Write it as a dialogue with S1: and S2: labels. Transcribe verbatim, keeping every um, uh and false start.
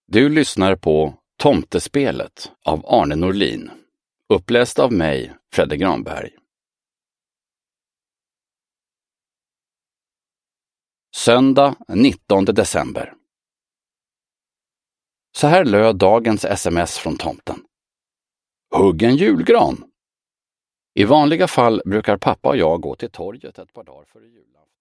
S1: Du lyssnar på Tomtespelet av Arne Norlin, uppläst av mig, Fredde Granberg. Söndag nittonde december. Så här löd dagens sms från tomten. Hugg en julgran! I vanliga fall brukar pappa och jag gå till torget ett par dagar före julafton.